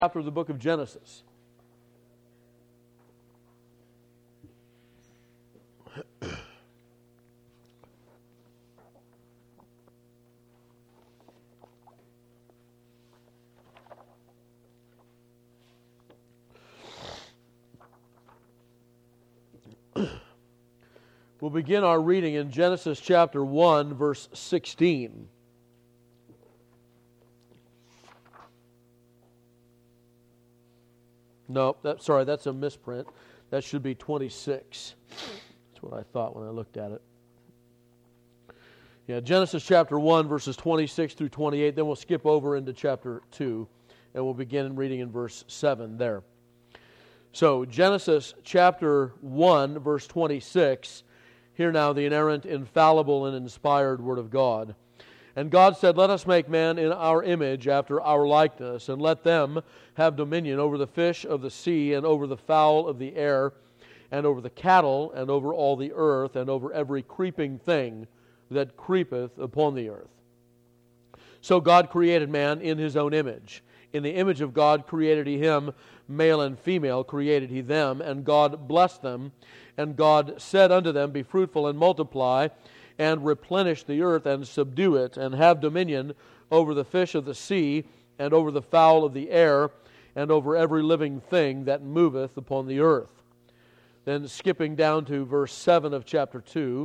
Chapter of the book of Genesis. We'll begin our reading in Genesis chapter 1, verse 16. No, that's a misprint. That should be 26. That's what I thought when I looked at it. Yeah, Genesis chapter 1, verses 26 through 28. Then we'll skip over into chapter 2, and we'll begin reading in verse 7 there. So, Genesis chapter 1, verse 26. Hear now the inerrant, infallible, and inspired Word of God. And God said, "Let us make man in our image, after our likeness, and let them have dominion over the fish of the sea, and over the fowl of the air, and over the cattle, and over all the earth, and over every creeping thing that creepeth upon the earth." So God created man in His own image. In the image of God created He him, male and female created He them, and God blessed them. And God said unto them, "Be fruitful and multiply, and replenish the earth, and subdue it, and have dominion over the fish of the sea, and over the fowl of the air, and over every living thing that moveth upon the earth." Then skipping down to verse 7 of chapter 2.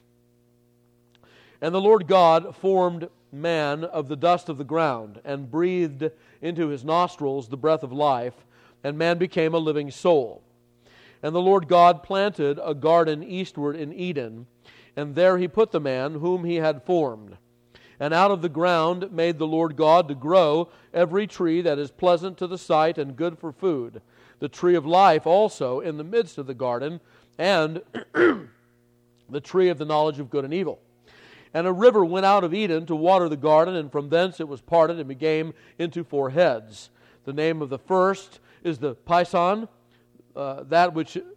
"And the Lord God formed man of the dust of the ground, and breathed into his nostrils the breath of life, and man became a living soul. And the Lord God planted a garden eastward in Eden, and there He put the man whom He had formed. And out of the ground made the Lord God to grow every tree that is pleasant to the sight and good for food, the tree of life also in the midst of the garden, and the tree of the knowledge of good and evil. And a river went out of Eden to water the garden, and from thence it was parted and became into 4 heads. The name of the first is the Pison, that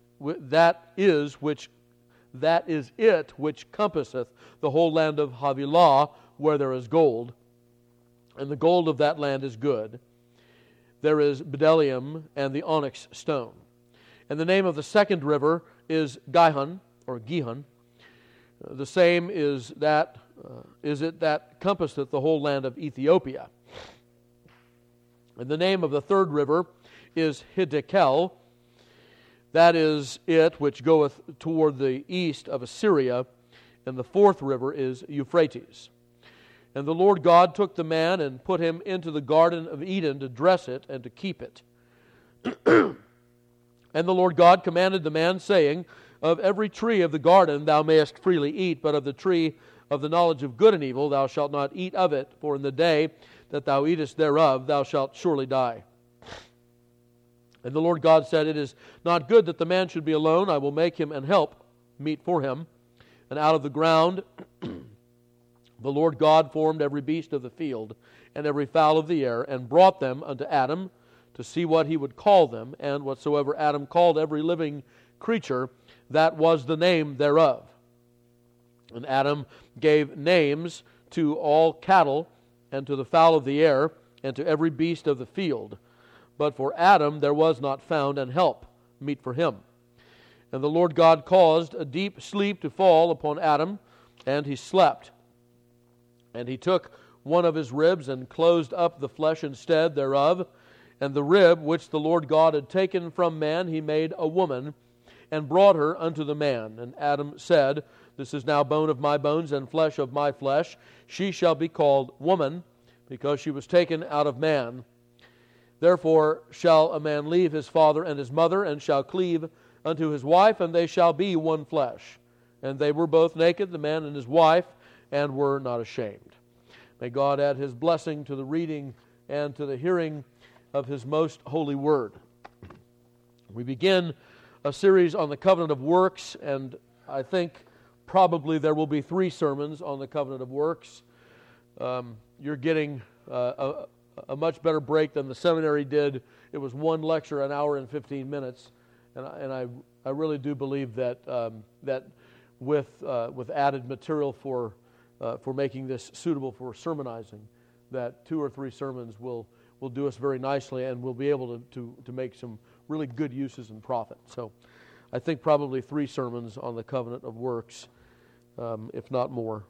is it which compasseth the whole land of Havilah, where there is gold, and the gold of that land is good. There is bdellium and the onyx stone. And the name of the second river is Gihon, or Gihon. The same is it that compasseth the whole land of Ethiopia. And the name of the third river is Hiddekel. That is it which goeth toward the east of Assyria, and the fourth river is Euphrates. And the Lord God took the man and put him into the garden of Eden to dress it and to keep it. And the Lord God commanded the man, saying, Of every tree of the garden thou mayest freely eat, but of the tree of the knowledge of good and evil thou shalt not eat of it, for in the day that thou eatest thereof thou shalt surely die. And the Lord God said, It is not good that the man should be alone. I will make him an help meet for him. And out of the ground the Lord God formed every beast of the field, and every fowl of the air, and brought them unto Adam, to see what he would call them. And whatsoever Adam called every living creature, that was the name thereof. And Adam gave names to all cattle, and to the fowl of the air, and to every beast of the field. But for Adam there was not found an help meet for him. And the Lord God caused a deep sleep to fall upon Adam, and he slept. And he took one of his ribs, and closed up the flesh instead thereof. And the rib which the Lord God had taken from man he made a woman, and brought her unto the man. And Adam said, This is now bone of my bones, and flesh of my flesh. She shall be called woman, because she was taken out of man. Therefore shall a man leave his father and his mother, and shall cleave unto his wife, and they shall be one flesh. And they were both naked, the man and his wife, and were not ashamed. May God add His blessing to the reading and to the hearing of His most holy word. We begin a series on the covenant of works, and I think probably there will be 3 sermons on the covenant of works. You're getting a much better break than the seminary did. It was 1 lecture, an hour and 15 minutes, and I really do believe that that with added material for making this suitable for sermonizing, that 2 or 3 sermons will will do us very nicely, and we'll be able to make some really good uses and profit. So I think probably 3 sermons on the covenant of works, if not more.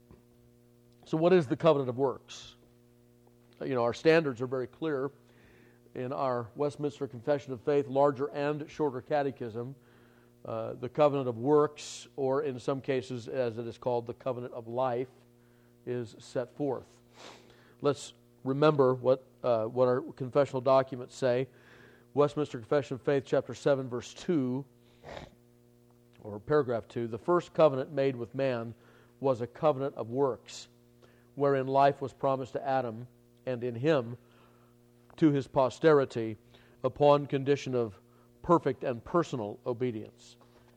So what is the covenant of works? Our standards are very clear in our Westminster Confession of Faith, larger and shorter catechism. The covenant of works, or in some cases, as it is called, the covenant of life, is set forth. Let's remember what our confessional documents say. Westminster Confession of Faith, chapter 7, verse 2, or paragraph 2, the first covenant made with man was a covenant of works, wherein life was promised to Adam, and in him to his posterity, upon condition of perfect and personal obedience.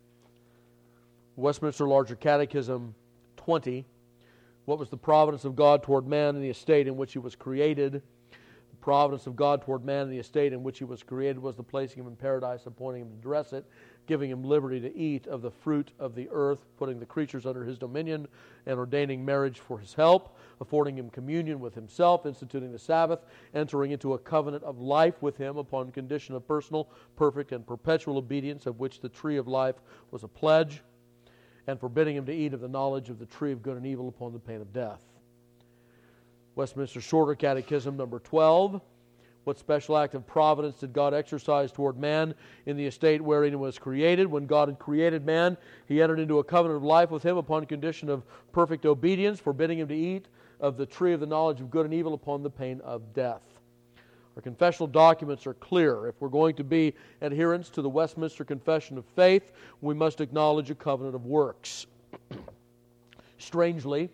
Westminster Larger Catechism 20, what was the providence of God toward man in the estate in which he was created? The providence of God toward man in the estate in which he was created was the placing him in paradise, appointing him to dress it, giving him liberty to eat of the fruit of the earth, putting the creatures under his dominion, and ordaining marriage for his help, affording him communion with himself, instituting the Sabbath, entering into a covenant of life with him upon condition of personal, perfect, and perpetual obedience, of which the tree of life was a pledge, and forbidding him to eat of the knowledge of the tree of good and evil upon the pain of death. Westminster Shorter Catechism, number 12, what special act of providence did God exercise toward man in the estate wherein he was created? When God had created man, he entered into a covenant of life with him upon condition of perfect obedience, forbidding him to eat of the tree of the knowledge of good and evil upon the pain of death. Our confessional documents are clear. If we're going to be adherents to the Westminster Confession of Faith, we must acknowledge a covenant of works. Strangely,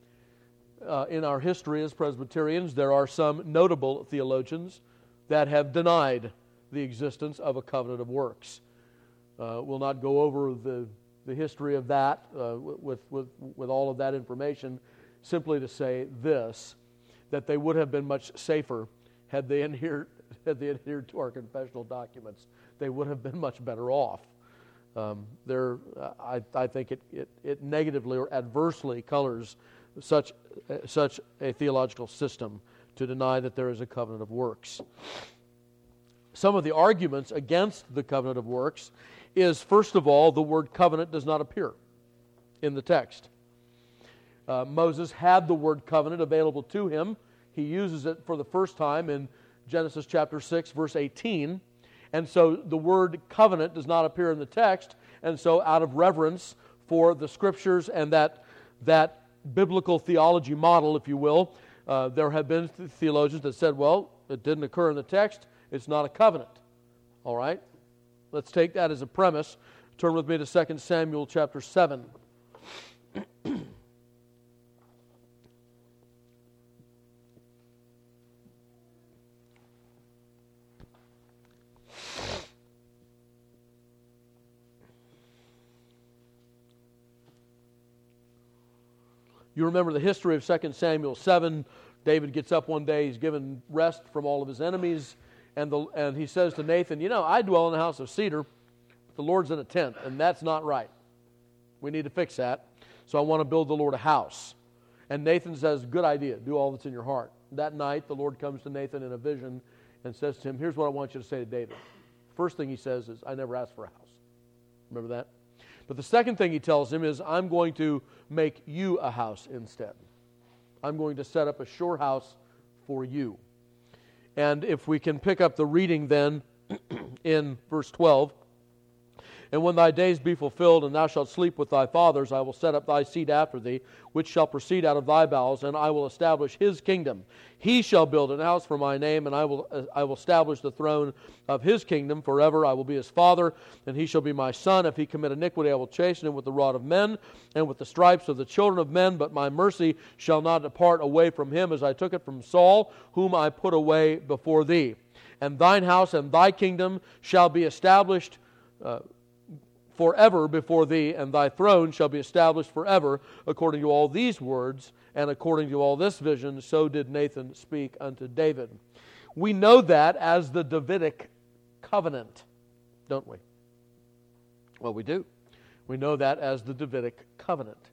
in our history as Presbyterians, there are some notable theologians that have denied the existence of a covenant of works. We'll not go over the history of that with all of that information, simply to say this, that they would have been much safer had they adhered to our confessional documents. They would have been much better off. I think it negatively or adversely colors such a theological system to deny that there is a covenant of works. Some of the arguments against the covenant of works is, first of all, the word covenant does not appear in the text. Moses had the word covenant available to him. He uses it for the first time in Genesis chapter 6, verse 18. And so the word covenant does not appear in the text. And so out of reverence for the Scriptures and that biblical theology model, if you will, there have been theologians that said, well, it didn't occur in the text, it's not a covenant. All right? Let's take that as a premise. Turn with me to 2 Samuel chapter 7. You remember the history of 2 Samuel 7. David gets up one day, he's given rest from all of his enemies, and he says to Nathan, I dwell in a house of cedar, but the Lord's in a tent, and that's not right. We need to fix that. So I want to build the Lord a house. And Nathan says, good idea, do all that's in your heart. That night, the Lord comes to Nathan in a vision and says to him, here's what I want you to say to David. First thing he says is, I never asked for a house. Remember that? But the second thing he tells him is, I'm going to make you a house instead. I'm going to set up a sure house for you. And if we can pick up the reading then in verse 12, and when thy days be fulfilled, and thou shalt sleep with thy fathers, I will set up thy seed after thee, which shall proceed out of thy bowels, and I will establish his kingdom. He shall build an house for my name, and I will establish the throne of his kingdom forever. I will be his father, and he shall be my son. If he commit iniquity, I will chasten him with the rod of men, and with the stripes of the children of men. But my mercy shall not depart away from him, as I took it from Saul, whom I put away before thee. And thine house and thy kingdom shall be established forever before thee, and thy throne shall be established forever. According to all these words, and according to all this vision, so did Nathan speak unto David. We know that as the Davidic covenant, don't we? Well, we do. We know that as the Davidic covenant.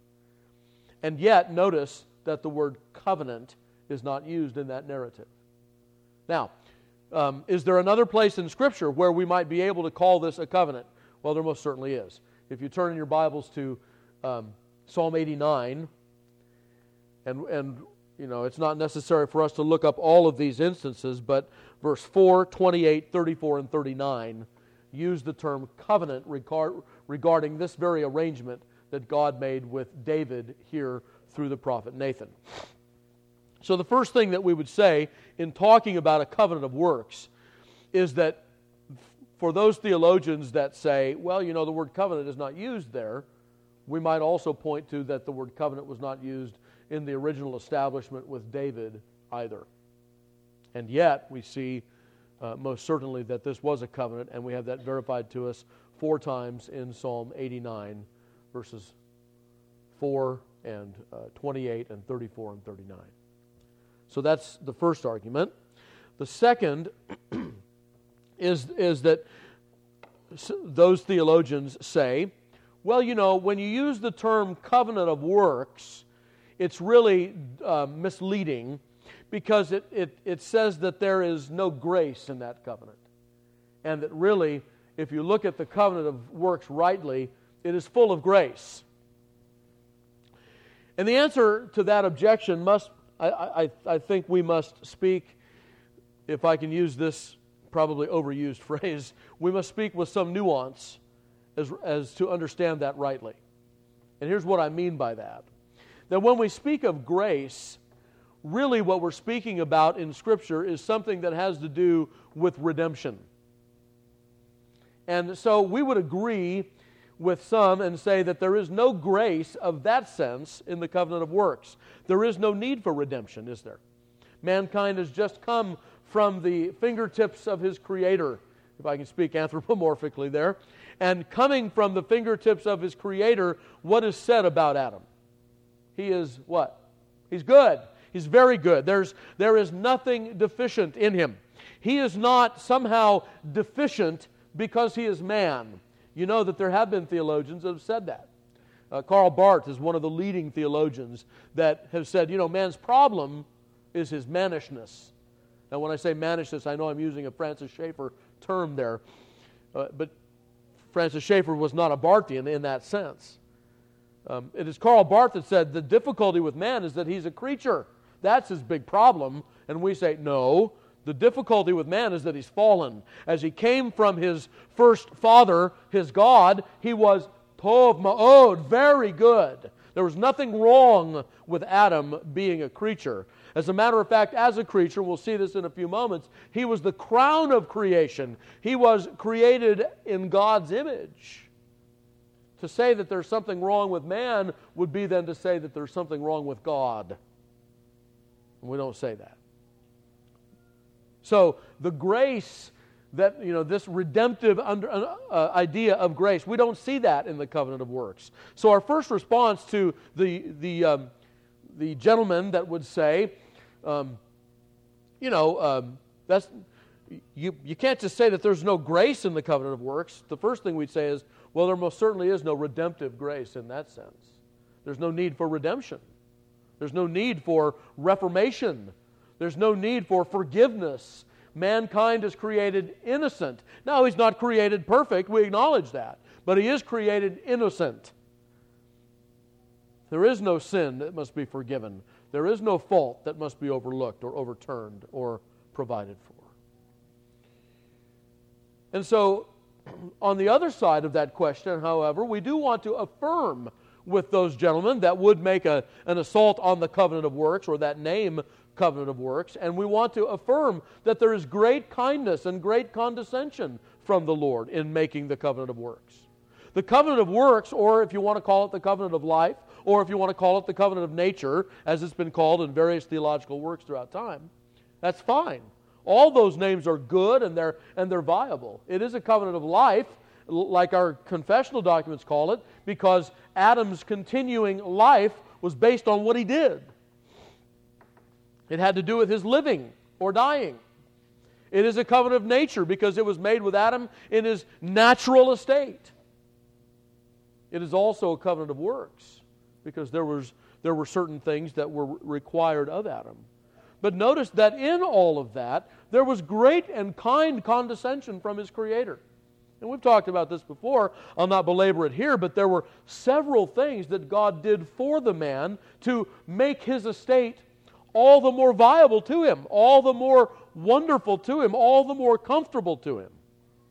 And yet, notice that the word covenant is not used in that narrative. Now, is there another place in Scripture where we might be able to call this a covenant? Well, there most certainly is. If you turn in your Bibles to Psalm 89, and it's not necessary for us to look up all of these instances, but verse 4, 28, 34, and 39 use the term covenant regarding this very arrangement that God made with David here through the prophet Nathan. So the first thing that we would say in talking about a covenant of works is that for those theologians that say, well, the word covenant is not used there, we might also point to that the word covenant was not used in the original establishment with David either. And yet we see most certainly that this was a covenant, and we have that verified to us 4 times in Psalm 89, verses 4 and 28 and 34 and 39. So that's the first argument. The second is that those theologians say, well, when you use the term covenant of works, it's really misleading because it says that there is no grace in that covenant. And that really, if you look at the covenant of works rightly, it is full of grace. And the answer to that objection I think we must speak, if I can use this probably overused phrase, we must speak with some nuance as to understand that rightly. And here's what I mean by that. That when we speak of grace, really what we're speaking about in Scripture is something that has to do with redemption. And so we would agree with some and say that there is no grace of that sense in the covenant of works. There is no need for redemption, is there? Mankind has just come from the fingertips of his Creator, if I can speak anthropomorphically there, and coming from the fingertips of his Creator, what is said about Adam? He is what? He's good. He's very good. There is nothing deficient in him. He is not somehow deficient because he is man. You know that there have been theologians that have said that. Karl Barth is one of the leading theologians that have said, man's problem is his mannishness. Now, when I say mannishness, I know I'm using a Francis Schaeffer term there, but Francis Schaeffer was not a Barthian in that sense. It is Karl Barth that said the difficulty with man is that he's a creature. That's his big problem. And we say, no, the difficulty with man is that he's fallen. As he came from his first father, his God, he was tov ma'od, very good. There was nothing wrong with Adam being a creature. As a matter of fact, as a creature, we'll see this in a few moments, he was the crown of creation. He was created in God's image. To say that there's something wrong with man would be then to say that there's something wrong with God. And we don't say that. So the grace that, this redemptive idea of grace, we don't see that in the covenant of works. So our first response to the gentleman that would say, that's you can't just say that there's no grace in the covenant of works. The first thing we'd say is, well, there most certainly is no redemptive grace in that sense. There's no need for redemption. There's no need for reformation. There's no need for forgiveness. Mankind is created innocent. Now, he's not created perfect, we acknowledge that. But he is created innocent. There is no sin that must be forgiven. There is no fault that must be overlooked or overturned or provided for. And so, on the other side of that question, however, we do want to affirm with those gentlemen that would make an assault on the covenant of works, or that name covenant of works, and we want to affirm that there is great kindness and great condescension from the Lord in making the covenant of works. The covenant of works, or if you want to call it the covenant of life, or if you want to call it the covenant of nature, as it's been called in various theological works throughout time, that's fine. All those names are good and they're viable. It is a covenant of life, like our confessional documents call it, because Adam's continuing life was based on what he did. It had to do with his living or dying. It is a covenant of nature because it was made with Adam in his natural estate. It is also a covenant of works because there were certain things that were required of Adam. But notice that in all of that, there was great and kind condescension from his Creator. And we've talked about this before. I'll not belabor it here, but there were several things that God did for the man to make his estate all the more viable to him, all the more wonderful to him, all the more comfortable to him.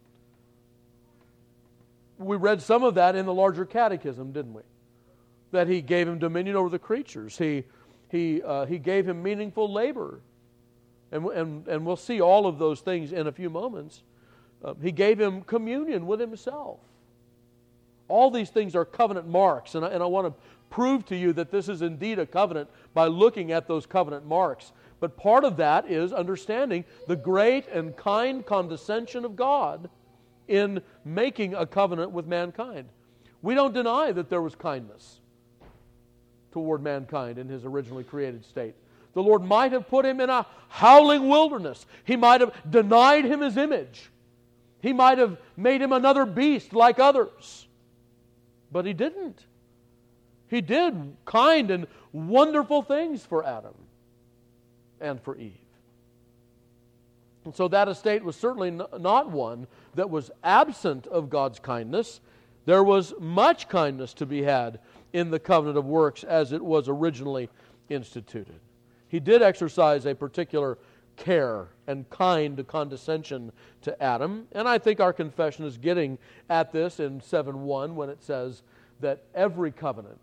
We read some of that in the larger catechism, didn't we? That he gave him dominion over the creatures. He gave him meaningful labor. And we'll see all of those things in a few moments. He gave him communion with himself. All these things are covenant marks, and I want to prove to you that this is indeed a covenant by looking at those covenant marks. But part of that is understanding the great and kind condescension of God in making a covenant with mankind. We don't deny that there was kindness toward mankind in his originally created state. The Lord might have put him in a howling wilderness. He might have denied him his image. He might have made him another beast like others. But He didn't. He did kind and wonderful things for Adam and for Eve. And so that estate was certainly not one that was absent of God's kindness. There was much kindness to be had in the covenant of works as it was originally instituted. He did exercise a particular care and kind condescension to Adam. And I think our confession is getting at this in 7:1 when it says that every covenant,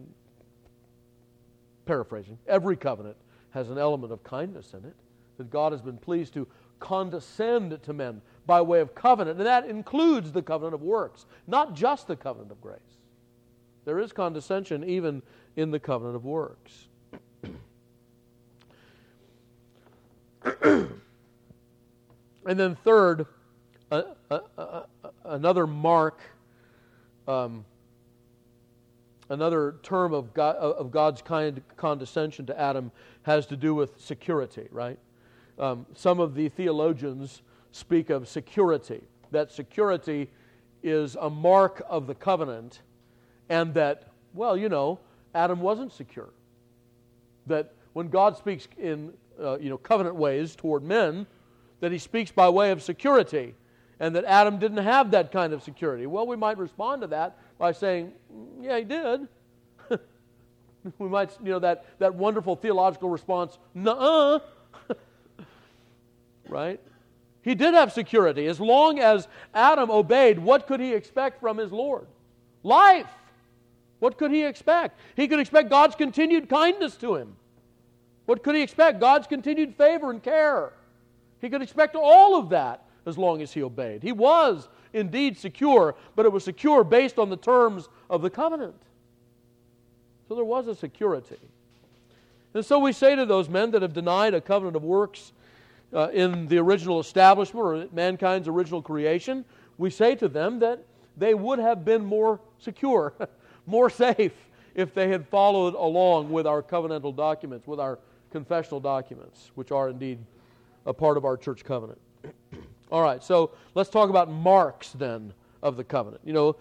paraphrasing, every covenant has an element of kindness in it, that God has been pleased to condescend to men by way of covenant, and that includes the covenant of works, not just the covenant of grace. There is condescension even in the covenant of works. And then third, another mark, another term of God's kind condescension to Adam has to do with security, right? Some of the theologians speak of security, that security is a mark of the covenant, and that, Adam wasn't secure. That when God speaks in covenant ways toward men, that He speaks by way of security, and that Adam didn't have that kind of security. Well, we might respond to that by saying, yeah, he did. We might, that wonderful theological response, nuh-uh. Right? He did have security. As long as Adam obeyed, what could he expect from his Lord? Life. What could he expect? He could expect God's continued kindness to him. What could he expect? God's continued favor and care. He could expect all of that as long as he obeyed. He was indeed secure, but it was secure based on the terms of the covenant. So there was a security. And so we say to those men that have denied a covenant of works in the original establishment or mankind's original creation, we say to them that they would have been more secure, more safe, if they had followed along with our covenantal documents, with our confessional documents, which are indeed a part of our church covenant. All right, so let's talk about marks then of the covenant.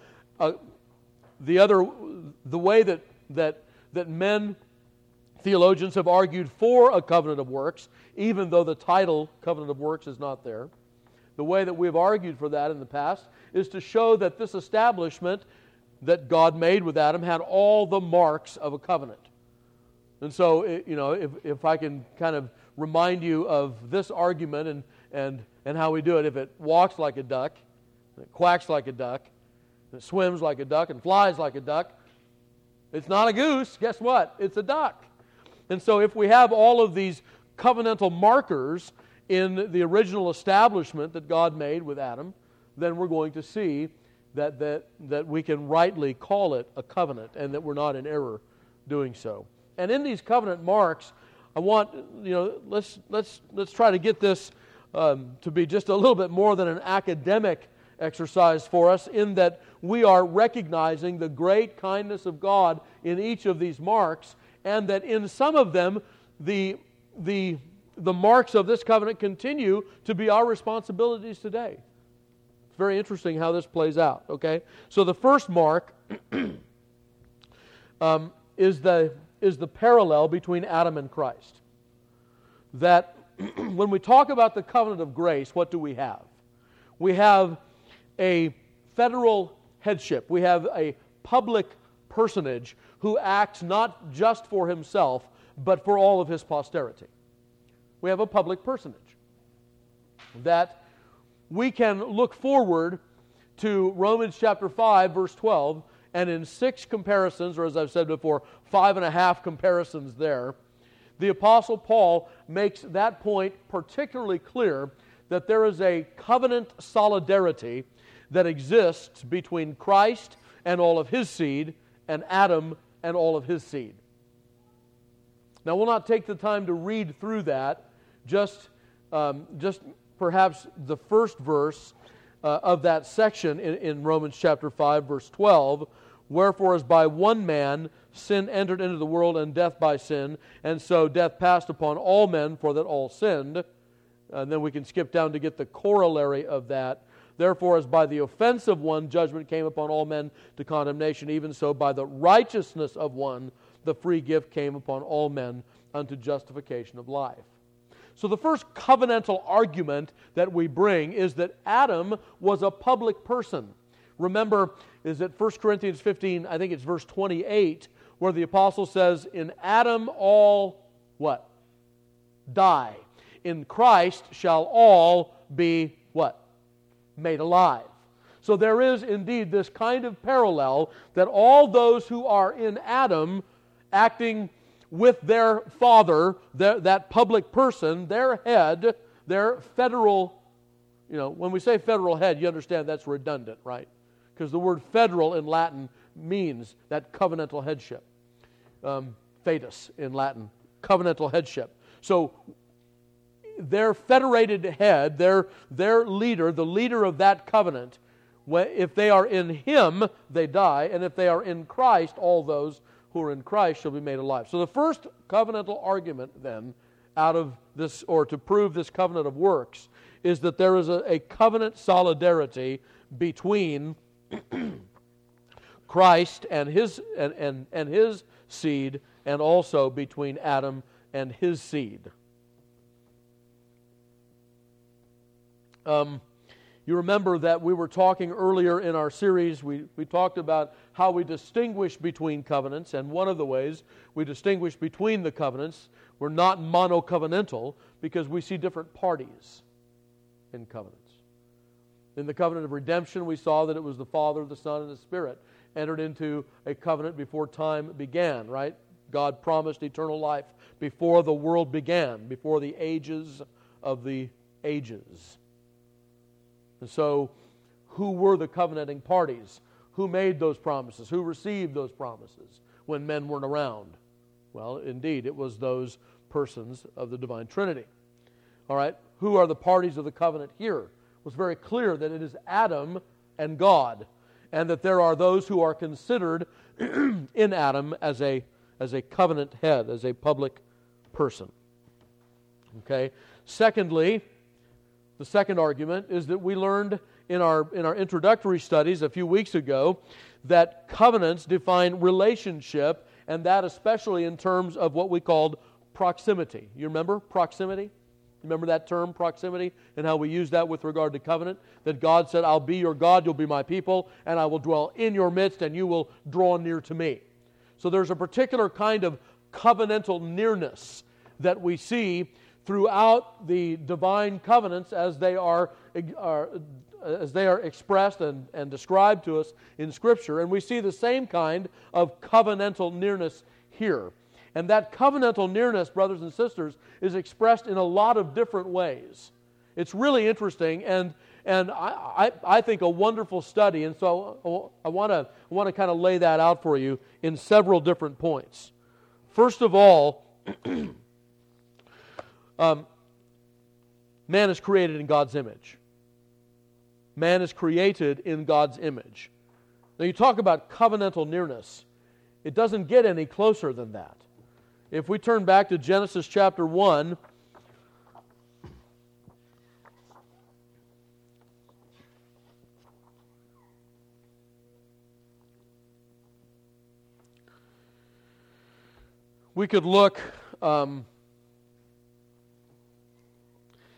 The way that men, theologians, have argued for a covenant of works, even though the title covenant of works is not there. The way that we've argued for that in the past is to show that this establishment that God made with Adam had all the marks of a covenant. And so, if I can kind of remind you of this argument and how we do it, if it walks like a duck, and it quacks like a duck, and it swims like a duck, and flies like a duck, it's not a goose. Guess what? It's a duck. And so if we have all of these covenantal markers in the original establishment that God made with Adam, then we're going to see that we can rightly call it a covenant and that we're not in error doing so. And in these covenant marks, I want, let's try to get this to be just a little bit more than an academic exercise for us, in that we are recognizing the great kindness of God in each of these marks, and that in some of them, the marks of this covenant continue to be our responsibilities today. It's very interesting how this plays out, okay? So the first mark is the parallel between Adam and Christ. that when we talk about the covenant of grace, what do we have? We have a federal headship. We have a public personage who acts not just for himself, but for all of his posterity. We have a public personage that we can look forward to Romans chapter 5, verse 12, and in 6 comparisons, or as I've said before, 5.5 comparisons there, the Apostle Paul makes that point particularly clear, that there is a covenant solidarity that exists between Christ and all of his seed, and Adam and all of his seed. Now, we'll not take the time to read through that, just perhaps the first verse of that section in Romans chapter 5, verse 12, wherefore as by one man sin entered into the world, and death by sin, and so death passed upon all men, for that all sinned. And then we can skip down to get the corollary of that. Therefore, as by the offense of one, judgment came upon all men to condemnation, even so by the righteousness of one, the free gift came upon all men unto justification of life. So the first covenantal argument that we bring is that Adam was a public person. Remember, is it 1 Corinthians 15, I think it's verse 28, where the apostle says, in Adam all, what? Die. In Christ shall all be, what? Made alive. So there is indeed this kind of parallel that all those who are in Adam acting with their father, that public person, their head, their federal, when we say federal head, you understand that's redundant, right? Because the word federal in Latin means that covenantal headship. Fetus in Latin, covenantal headship. So their federated head, their leader, the leader of that covenant, if they are in Him, they die, and if they are in Christ, all those who are in Christ shall be made alive. So the first covenantal argument then, out of this, or to prove this covenant of works, is that there is a covenant solidarity between Christ and his seed, and also between Adam and his seed. You remember that we were talking earlier in our series, we talked about how we distinguish between covenants, and one of the ways we distinguish between the covenants, we're not monocovenantal, because we see different parties in covenants. In the covenant of redemption, we saw that it was the Father, the Son, and the Spirit entered into a covenant before time began, right? God promised eternal life before the world began, before the ages of the ages. And so, who were the covenanting parties? Who made those promises? Who received those promises when men weren't around? Well, indeed, it was those persons of the divine Trinity. All right, who are the parties of the covenant here? It was very clear that it is Adam and God, and that there are those who are considered in Adam as a covenant head, as a public person. Okay. Secondly, the second argument is that we learned in our introductory studies a few weeks ago that covenants define relationship, and that especially in terms of what we called proximity. You remember proximity? Remember that term, proximity, and how we use that with regard to covenant? That God said, I'll be your God, you'll be my people, and I will dwell in your midst, and you will draw near to me. So there's a particular kind of covenantal nearness that we see throughout the divine covenants as they are expressed and described to us in Scripture. And we see the same kind of covenantal nearness here. And that covenantal nearness, brothers and sisters, is expressed in a lot of different ways. It's really interesting, and I think a wonderful study. And so I want to kind of lay that out for you in several different points. First of all, man is created in God's image. Man is created in God's image. Now you talk about covenantal nearness. It doesn't get any closer than that. If we turn back to Genesis chapter 1, we could look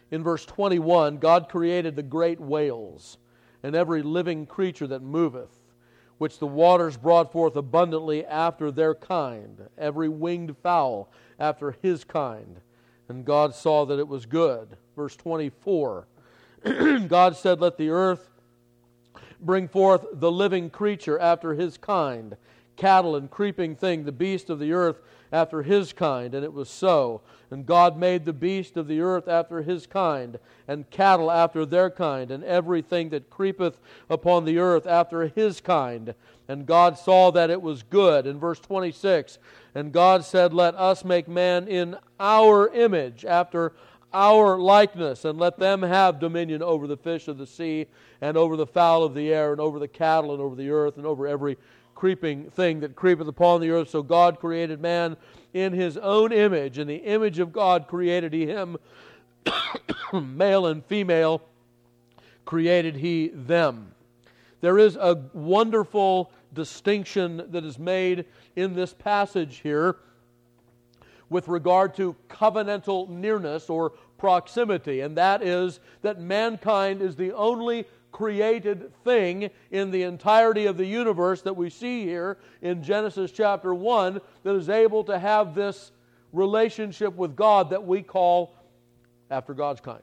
in verse 21, God created the great whales and every living creature that moveth, which the waters brought forth abundantly after their kind, every winged fowl after his kind. And God saw that it was good. Verse 24, God said, let the earth bring forth the living creature after his kind, cattle and creeping thing, the beast of the earth after his kind. And it was so. And God made the beast of the earth after his kind, and cattle after their kind, and everything that creepeth upon the earth after his kind. And God saw that it was good. In verse 26, and God said, let us make man in our image, after our likeness, and let them have dominion over the fish of the sea, and over the fowl of the air, and over the cattle, and over the earth, and over every creeping thing that creepeth upon the earth. So God created man in his own image. In the image of God created he him. Male and female created he them. There is a wonderful distinction that is made in this passage here with regard to covenantal nearness or proximity, and that is that mankind is the only created thing in the entirety of the universe that we see here in Genesis chapter 1 that is able to have this relationship with God that we call after God's kind.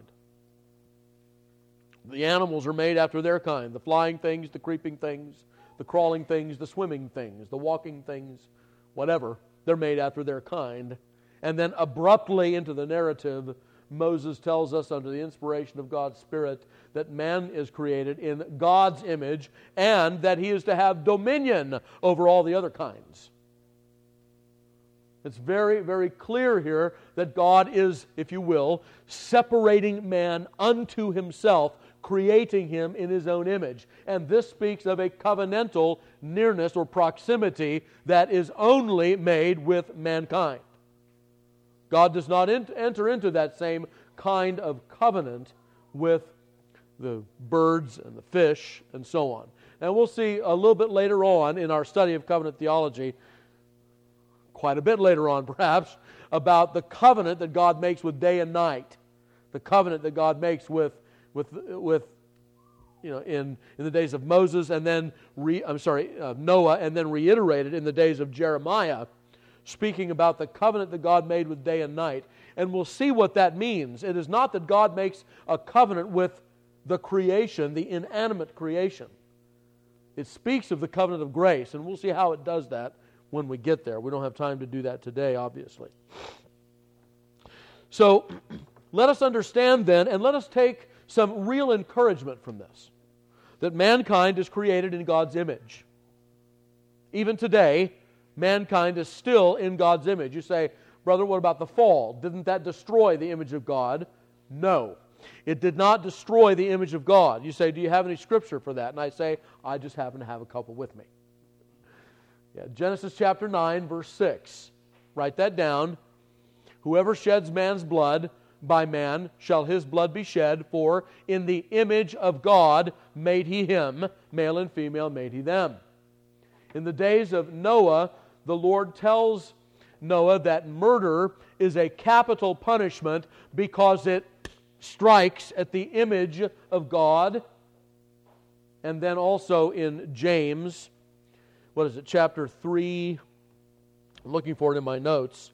The animals are made after their kind. The flying things, the creeping things, the crawling things, the swimming things, the walking things, whatever. They're made after their kind. And then abruptly into the narrative, Moses tells us under the inspiration of God's Spirit that man is created in God's image and that he is to have dominion over all the other kinds. It's very, very clear here that God is, if you will, separating man unto himself, creating him in his own image. And this speaks of a covenantal nearness or proximity that is only made with mankind. God does not enter into that same kind of covenant with the birds and the fish and so on. And we'll see a little bit later on in our study of covenant theology, quite a bit later on perhaps, about the covenant that God makes with day and night. The covenant that God makes with in the days of Moses and then Noah, and then reiterated in the days of Jeremiah, speaking about the covenant that God made with day and night. And we'll see what that means. It is not that God makes a covenant with the creation, the inanimate creation. It speaks of the covenant of grace, and we'll see how it does that when we get there. We don't have time to do that today, obviously. So, let us understand then, and let us take some real encouragement from this, that mankind is created in God's image. Even today, mankind is still in God's image. You say, brother, what about the fall? Didn't that destroy the image of God? No. It did not destroy the image of God. You say, do you have any scripture for that? And I say, I just happen to have a couple with me. Genesis chapter 9, verse 6. Write that down. Whoever sheds man's blood, by man shall his blood be shed, for in the image of God made he him, male and female made he them. In the days of Noah, the Lord tells Noah that murder is a capital punishment because it strikes at the image of God. And then also in James, chapter 3, I'm looking for it in my notes.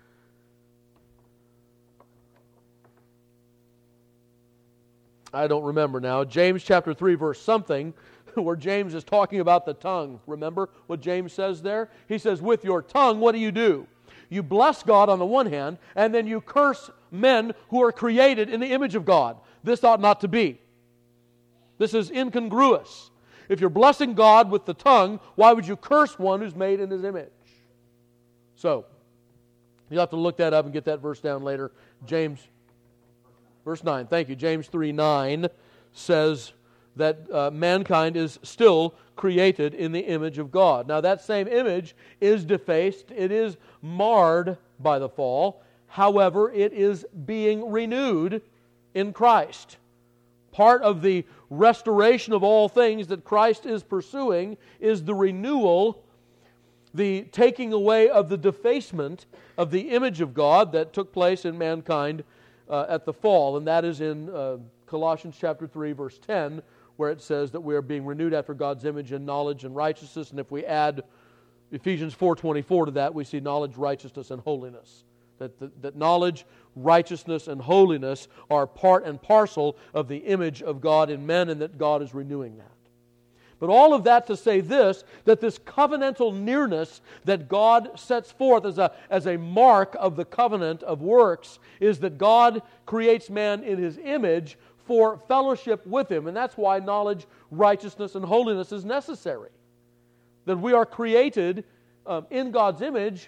I don't remember now. James chapter 3 verse something, where James is talking about the tongue. Remember what James says there? He says, with your tongue, what do? You bless God on the one hand, and then you curse men who are created in the image of God. This ought not to be. This is incongruous. If you're blessing God with the tongue, why would you curse one who's made in His image? So, you'll have to look that up and get that verse down later. James, verse 9. Thank you. James 3:9 says that mankind is still created in the image of God. Now that same image is defaced. It is marred by the fall. However, it is being renewed in Christ. Part of the restoration of all things that Christ is pursuing is the renewal, the taking away of the defacement of the image of God that took place in mankind at the fall, and that is in Colossians chapter 3, verse 10, where it says that we are being renewed after God's image in knowledge and righteousness. And if we add Ephesians 4:24 to that, we see knowledge, righteousness, and holiness. That knowledge, righteousness, and holiness are part and parcel of the image of God in men, and that God is renewing that. But all of that to say this, that this covenantal nearness that God sets forth as a mark of the covenant of works is that God creates man in His image for fellowship with Him. And that's why knowledge, righteousness, and holiness is necessary. That we are created in God's image,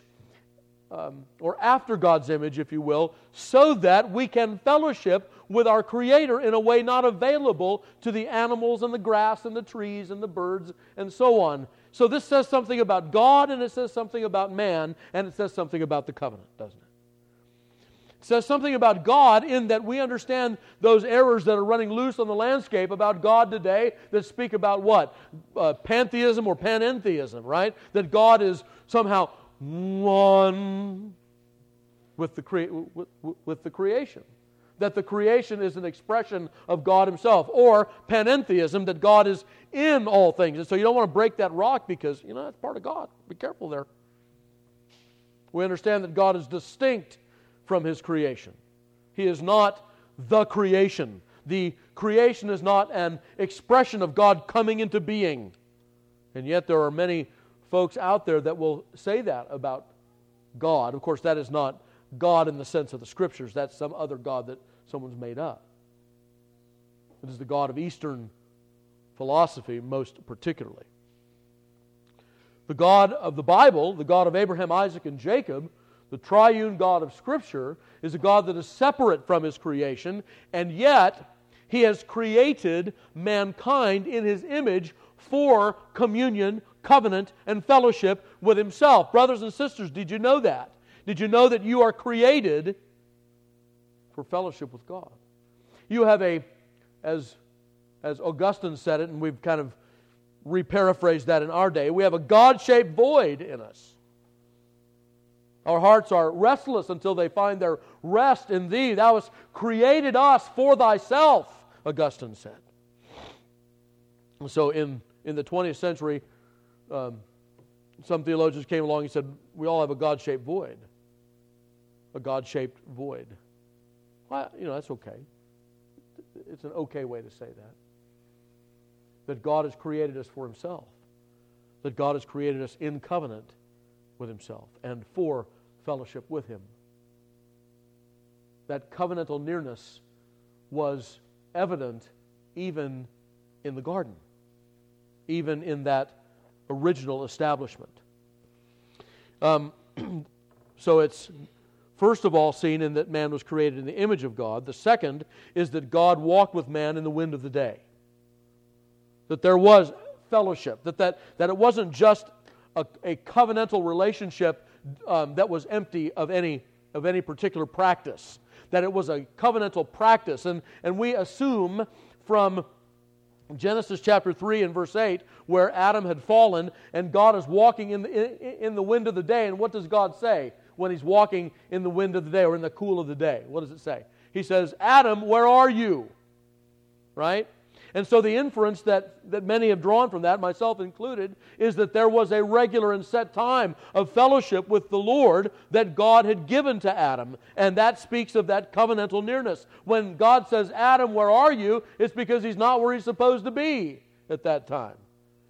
or after God's image, if you will, so that we can fellowship with our Creator in a way not available to the animals and the grass and the trees and the birds and so on. So this says something about God, and it says something about man, and it says something about the covenant, doesn't it? It says something about God in that we understand those errors that are running loose on the landscape about God today that speak about what? Pantheism or panentheism, right? That God is somehow one with the creation. That the creation is an expression of God Himself. Or panentheism, that God is in all things. And so you don't want to break that rock because, that's part of God. Be careful there. We understand that God is distinct from His creation. He is not the creation. The creation is not an expression of God coming into being. And yet there are many folks out there that will say that about God. Of course, that is not God in the sense of the Scriptures. That's some other God that someone's made up. It is the God of Eastern philosophy most particularly. The God of the Bible, the God of Abraham, Isaac, and Jacob, the triune God of Scripture, is a God that is separate from His creation, and yet He has created mankind in His image for communion, covenant, and fellowship with Himself. Brothers and sisters, did you know that? Did you know that you are created for fellowship with God? You have as Augustine said it, and we've kind of re-paraphrased that in our day, we have a God-shaped void in us. Our hearts are restless until they find their rest in Thee. Thou hast created us for Thyself, Augustine said. And so in the 20th century, some theologians came along and said, we all have a God-shaped void. A God-shaped void. Well, that's okay. It's an okay way to say that. That God has created us for Himself. That God has created us in covenant with Himself and for fellowship with Him. That covenantal nearness was evident even in the garden, even in that original establishment. So it's first of all seen in that man was created in the image of God. The second is that God walked with man in the wind of the day. That there was fellowship. That it wasn't just a covenantal relationship that was empty of any particular practice. That it was a covenantal practice. And we assume from Genesis chapter 3 and verse 8, where Adam had fallen and God is walking in the wind of the day. And what does God say when He's walking in the wind of the day or in the cool of the day? What does it say? He says, Adam, where are you? Right? And so the inference that many have drawn from that, myself included, is that there was a regular and set time of fellowship with the Lord that God had given to Adam. And that speaks of that covenantal nearness. When God says, Adam, where are you? It's because he's not where he's supposed to be at that time.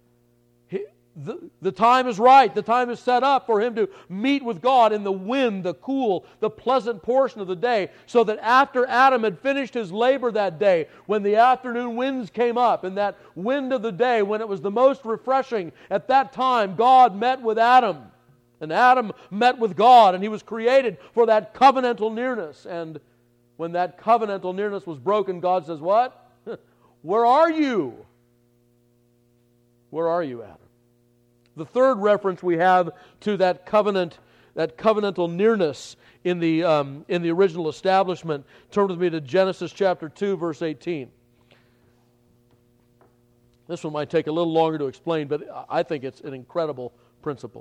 The time is right. The time is set up for him to meet with God in the wind, the cool, the pleasant portion of the day, so that after Adam had finished his labor that day, when the afternoon winds came up, in that wind of the day, when it was the most refreshing, at that time God met with Adam, and Adam met with God, and he was created for that covenantal nearness. And when that covenantal nearness was broken, God says, what? Where are you? Where are you, Adam? The third reference we have to that covenantal nearness in the original establishment, turn with me to Genesis chapter 2, verse 18. This one might take a little longer to explain, but I think it's an incredible principle.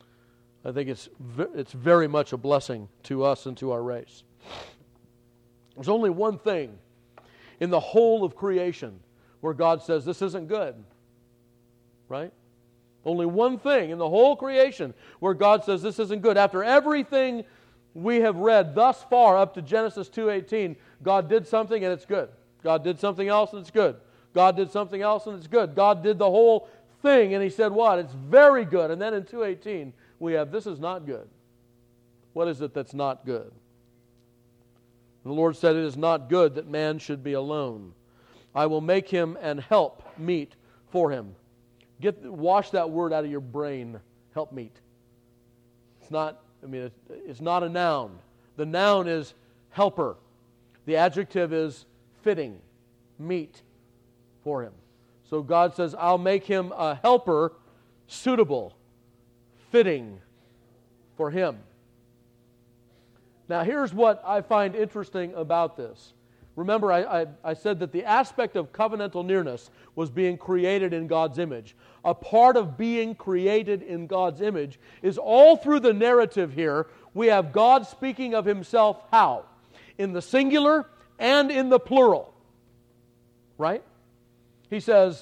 I think it's very much a blessing to us and to our race. There's only one thing in the whole of creation where God says this isn't good. Right? Only one thing in the whole creation where God says this isn't good. After everything we have read thus far up to Genesis 2:18, God did something and it's good. God did something else and it's good. God did something else and it's good. God did the whole thing and He said what? It's very good. And then in 2:18 we have this is not good. What is it that's not good? The Lord said, it is not good that man should be alone. I will make him an help meet for him. Wash that word out of your brain, help meet. It's not a noun. The noun is helper. The adjective is fitting, meet for him. So God says, I'll make him a helper suitable, fitting for him. Now here's what I find interesting about this. Remember, I said that the aspect of covenantal nearness was being created in God's image. A part of being created in God's image is all through the narrative here, we have God speaking of Himself how? In the singular and in the plural. Right? He says,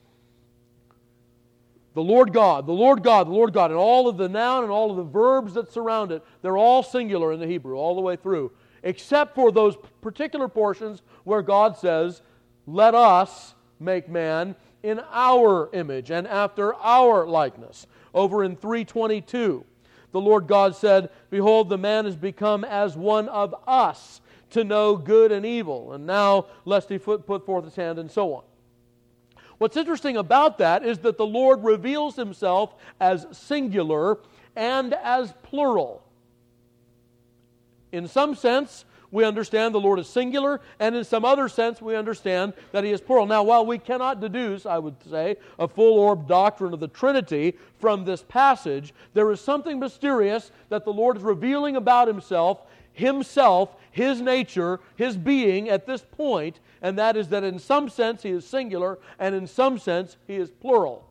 the Lord God, the Lord God, the Lord God, and all of the noun and all of the verbs that surround it, they're all singular in the Hebrew, all the way through. Except for those particular portions where God says, let us make man in our image and after our likeness. Over in 3:22, the Lord God said, behold, the man is become as one of us to know good and evil. And now, lest he put forth his hand, and so on. What's interesting about that is that the Lord reveals Himself as singular and as plural. In some sense, we understand the Lord is singular, and in some other sense, we understand that He is plural. Now, while we cannot deduce, I would say, a full-orbed doctrine of the Trinity from this passage, there is something mysterious that the Lord is revealing about Himself, His nature, His being at this point, and that is that in some sense He is singular, and in some sense He is plural.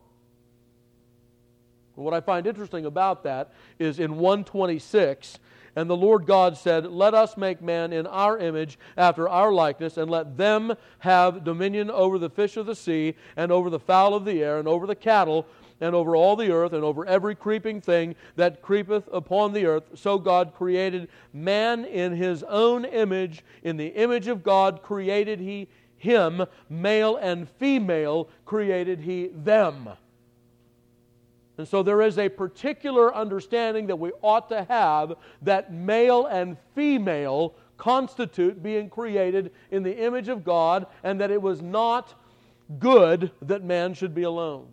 What I find interesting about that is in 1:26, and the Lord God said, let us make man in our image, after our likeness, and let them have dominion over the fish of the sea, and over the fowl of the air, and over the cattle, and over all the earth, and over every creeping thing that creepeth upon the earth. So God created man in His own image. In the image of God created He him, male and female created He them. And so there is a particular understanding that we ought to have that male and female constitute being created in the image of God, and that it was not good that man should be alone.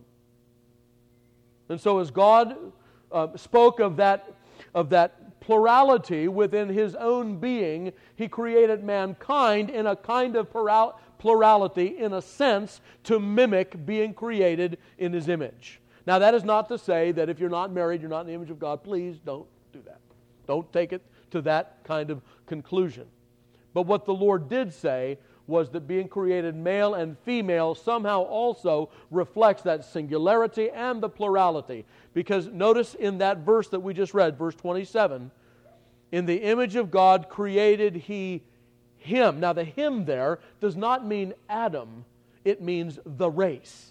And so as God spoke of that plurality within His own being, He created mankind in a kind of plurality, in a sense, to mimic being created in His image. Now, that is not to say that if you're not married, you're not in the image of God. Please don't do that. Don't take it to that kind of conclusion. But what the Lord did say was that being created male and female somehow also reflects that singularity and the plurality. Because notice in that verse that we just read, verse 27, in the image of God created He him. Now, the him there does not mean Adam. It means the race.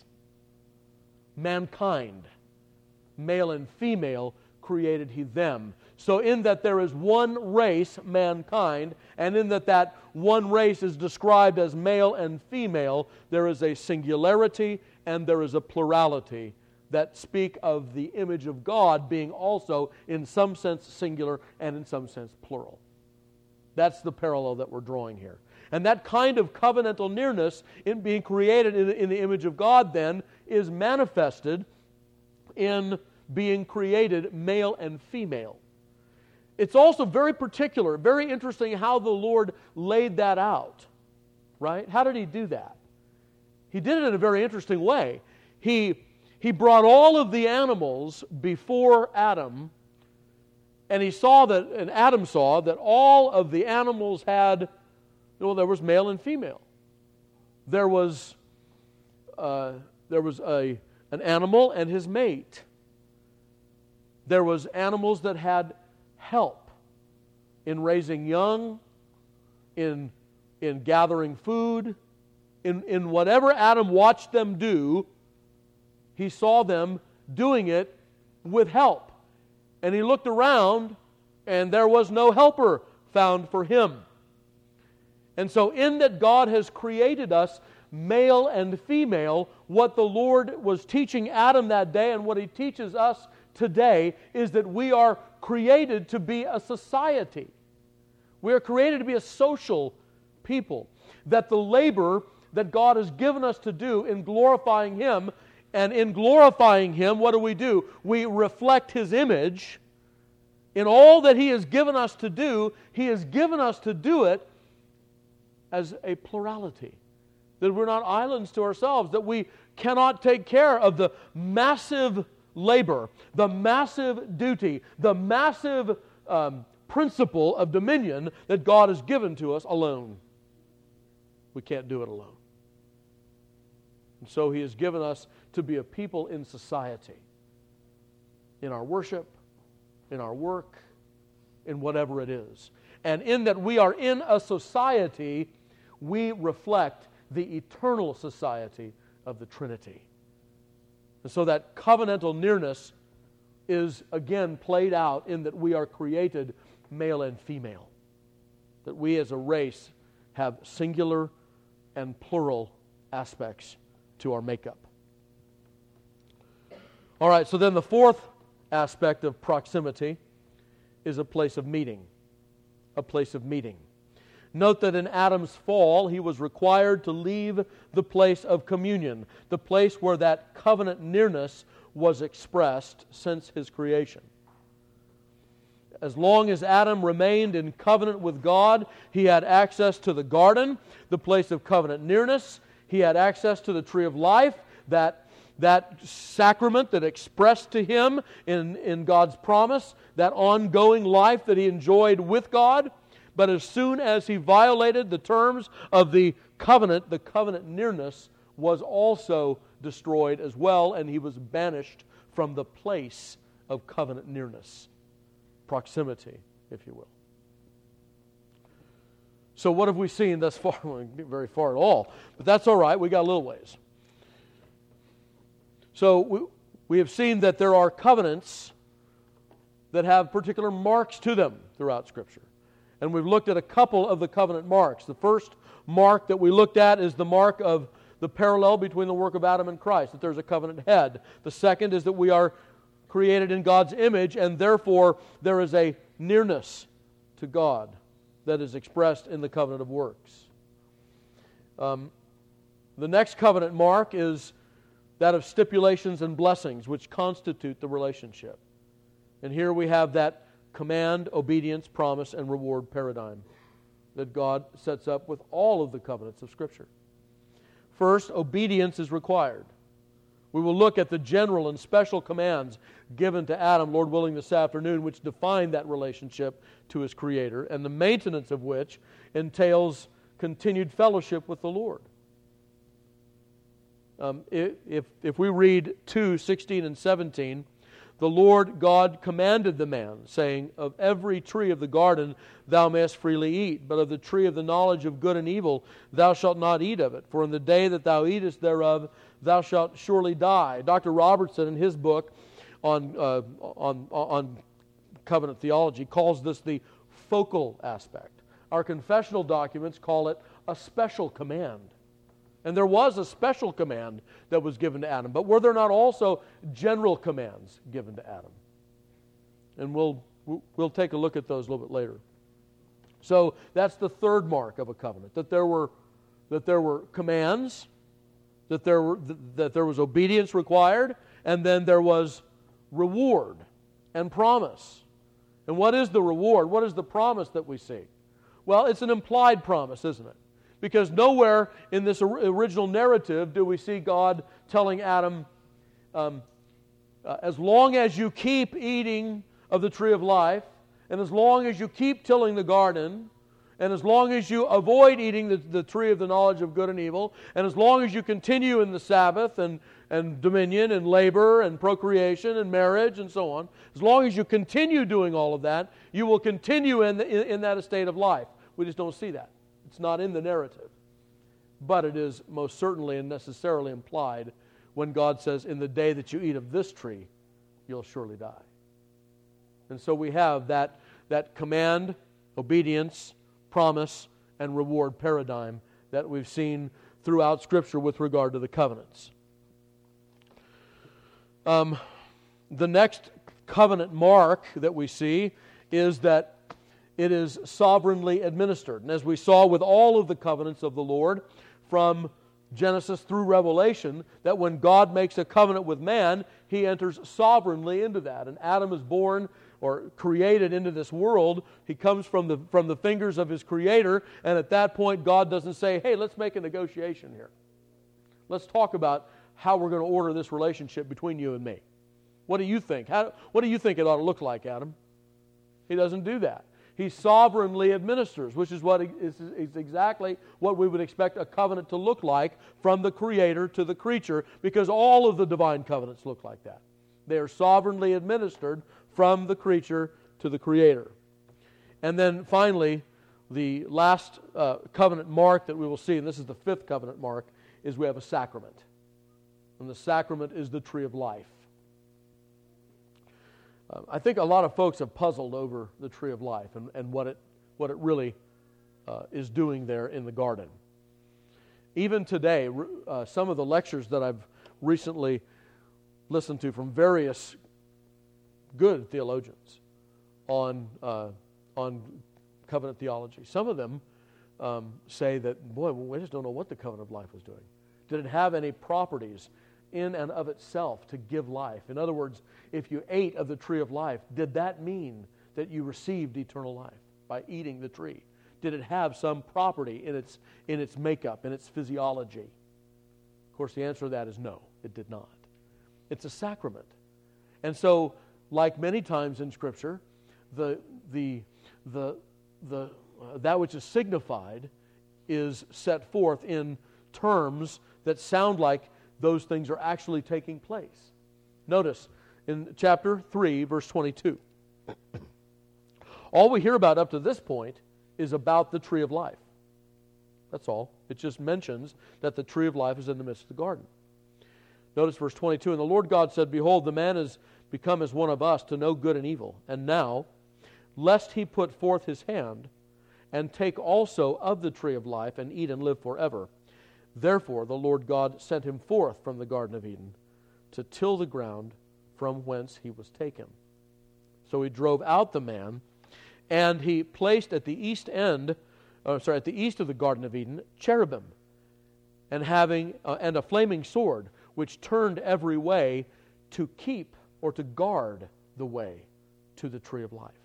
Mankind, male and female, created He them. So in that there is one race, mankind, and in that one race is described as male and female, there is a singularity and there is a plurality that speak of the image of God being also in some sense singular and in some sense plural. That's the parallel that we're drawing here. And that kind of covenantal nearness in being created in the image of God then is manifested in being created male and female. It's also very particular, very interesting how the Lord laid that out, right? How did He do that? He did it in a very interesting way. He brought all of the animals before Adam, and Adam saw that all of the animals had, there was male and female. There was an animal and his mate. There was animals that had help in raising young, in in gathering food, in whatever Adam watched them do, he saw them doing it with help. And he looked around, and there was no helper found for him. And so in that God has created us male and female, what the Lord was teaching Adam that day and what He teaches us today is that we are created to be a society. We are created to be a social people. That the labor that God has given us to do in glorifying Him, and in glorifying Him, what do? We reflect His image. In all that He has given us to do, He has given us to do it as a plurality. That we're not islands to ourselves, that we cannot take care of the massive labor, the massive duty, the massive principle of dominion that God has given to us alone. We can't do it alone. And so He has given us to be a people in society, in our worship, in our work, in whatever it is. And in that we are in a society, we reflect the eternal society of the Trinity. And so that covenantal nearness is again played out in that we are created male and female. That we as a race have singular and plural aspects to our makeup. All right, so then the fourth aspect of proximity is a place of meeting. A place of meeting. Note that in Adam's fall, he was required to leave the place of communion, the place where that covenant nearness was expressed since his creation. As long as Adam remained in covenant with God, he had access to the garden, the place of covenant nearness. He had access to the tree of life, that sacrament that expressed to him in God's promise, that ongoing life that he enjoyed with God. But as soon as he violated the terms of the covenant nearness was also destroyed as well, and he was banished from the place of covenant nearness. Proximity, if you will. So what have we seen thus far? We didn't get very far at all, but that's all right. We got a little ways. So we have seen that there are covenants that have particular marks to them throughout Scripture. And we've looked at a couple of the covenant marks. The first mark that we looked at is the mark of the parallel between the work of Adam and Christ, that there's a covenant head. The second is that we are created in God's image, and therefore there is a nearness to God that is expressed in the covenant of works. The next covenant mark is that of stipulations and blessings, which constitute the relationship. And here we have that command, obedience, promise, and reward paradigm that God sets up with all of the covenants of Scripture. First, obedience is required. We will look at the general and special commands given to Adam, Lord willing, this afternoon, which define that relationship to his Creator, and the maintenance of which entails continued fellowship with the Lord. If we read 2:16 and 17, the Lord God commanded the man, saying, of every tree of the garden thou mayest freely eat, but of the tree of the knowledge of good and evil thou shalt not eat of it. For in the day that thou eatest thereof thou shalt surely die. Dr. Robertson, in his book on covenant theology, calls this the focal aspect. Our confessional documents call it a special command. And there was a special command that was given to Adam. But were there not also general commands given to Adam? And we'll take a look at those a little bit later. So that's the third mark of a covenant, that there were commands, that there was obedience required, and then there was reward and promise. And what is the reward? What is the promise that we see? Well, it's an implied promise, isn't it? Because nowhere in this original narrative do we see God telling Adam, as long as you keep eating of the tree of life, and as long as you keep tilling the garden, and as long as you avoid eating the tree of the knowledge of good and evil, and as long as you continue in the Sabbath and dominion and labor and procreation and marriage and so on, as long as you continue doing all of that, you will continue in that estate of life. We just don't see that. It's not in the narrative. But it is most certainly and necessarily implied when God says, in the day that you eat of this tree, you'll surely die. And so we have that command, obedience, promise, and reward paradigm that we've seen throughout Scripture with regard to the covenants. The next covenant mark that we see is that it is sovereignly administered. And as we saw with all of the covenants of the Lord, from Genesis through Revelation, that when God makes a covenant with man, He enters sovereignly into that. And Adam is born or created into this world. He comes from the fingers of his Creator, and at that point God doesn't say, hey, let's make a negotiation here. Let's talk about how we're going to order this relationship between you and me. What do you think? What do you think it ought to look like, Adam? He doesn't do that. He sovereignly administers, which is exactly what we would expect a covenant to look like from the Creator to the creature, because all of the divine covenants look like that. They are sovereignly administered from the creature to the Creator. And then finally, the last covenant mark that we will see, and this is the fifth covenant mark, is we have a sacrament. And the sacrament is the tree of life. I think a lot of folks have puzzled over the tree of life and what it really is doing there in the garden. Even today, some of the lectures that I've recently listened to from various good theologians on covenant theology, some of them say that, boy, we just don't know what the covenant of life was doing. Did it have any properties in and of itself to give life? In other words, if you ate of the tree of life, did that mean that you received eternal life by eating the tree? Did it have some property in its makeup, in its physiology? Of course, the answer to that is no, it did not. It's a sacrament. And so, like many times in Scripture, that which is signified is set forth in terms that sound like those things are actually taking place. Notice in chapter 3, verse 22. All we hear about up to this point is about the tree of life. That's all. It just mentions that the tree of life is in the midst of the garden. Notice verse 22. And the Lord God said, behold, the man is become as one of us to know good and evil. And now, lest he put forth his hand and take also of the tree of life and eat and live forever. Therefore the Lord God sent him forth from the Garden of Eden to till the ground from whence he was taken. So he drove out the man, and he placed at the east of the Garden of Eden cherubim, and a flaming sword, which turned every way to keep or to guard the way to the tree of life.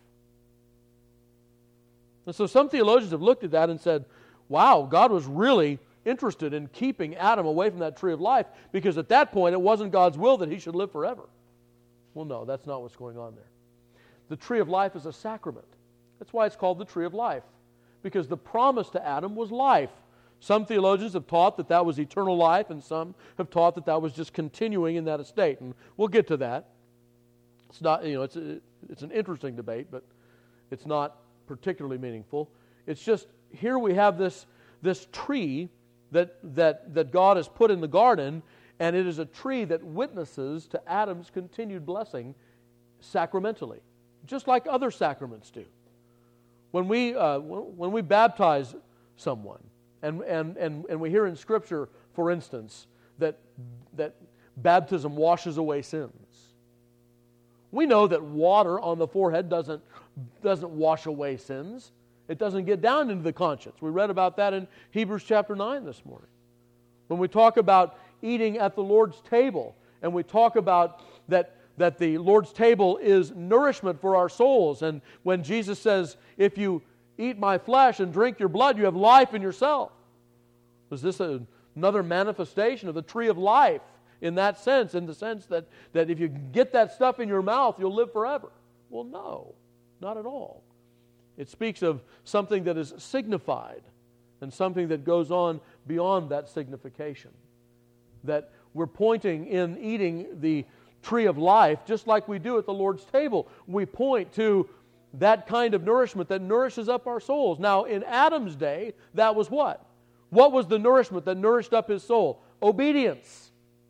And so some theologians have looked at that and said, wow, God was really interested in keeping Adam away from that tree of life, because at that point it wasn't God's will that he should live forever. Well, no, that's not what's going on there. The tree of life is a sacrament. That's why it's called the tree of life, because the promise to Adam was life. Some theologians have taught that that was eternal life, and some have taught that that was just continuing in that estate, and we'll get to that. It's not, it's an interesting debate, but it's not particularly meaningful. It's just here we have this tree that God has put in the garden, and it is a tree that witnesses to Adam's continued blessing sacramentally, just like other sacraments do. When we baptize someone, and we hear in Scripture, for instance, that baptism washes away sins. We know that water on the forehead doesn't wash away sins. It doesn't get down into the conscience. We read about that in Hebrews chapter 9 this morning. When we talk about eating at the Lord's table, and we talk about that the Lord's table is nourishment for our souls, and when Jesus says, if you eat my flesh and drink your blood, you have life in yourself. Was this another manifestation of the tree of life in that sense, in the sense that if you get that stuff in your mouth, you'll live forever? Well, no, not at all. It speaks of something that is signified and something that goes on beyond that signification. That we're pointing in eating the tree of life, just like we do at the Lord's table. We point to that kind of nourishment that nourishes up our souls. Now, in Adam's day, that was what? What was the nourishment that nourished up his soul? Obedience.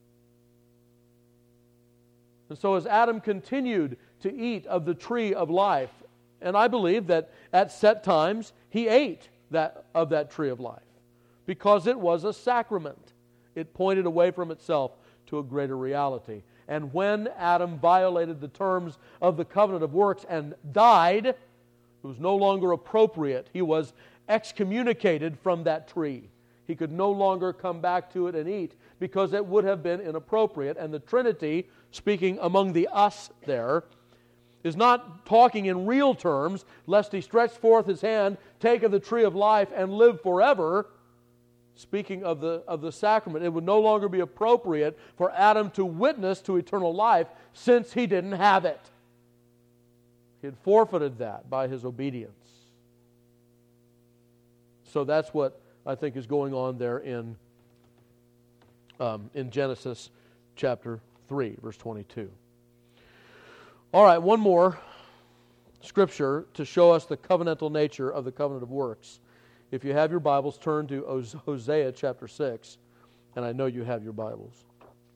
And so as Adam continued to eat of the tree of life, and I believe that at set times he ate of that tree of life because it was a sacrament. It pointed away from itself to a greater reality. And when Adam violated the terms of the covenant of works and died, it was no longer appropriate. He was excommunicated from that tree. He could no longer come back to it and eat because it would have been inappropriate. And the Trinity, speaking among the us there, is not talking in real terms, lest he stretch forth his hand, take of the tree of life, and live forever. Speaking of the sacrament, it would no longer be appropriate for Adam to witness to eternal life since he didn't have it. He had forfeited that by his obedience. So that's what I think is going on there in Genesis chapter 3, verse 22. All right, one more scripture to show us the covenantal nature of the covenant of works. If you have your Bibles, turn to Hosea chapter 6, and I know you have your Bibles.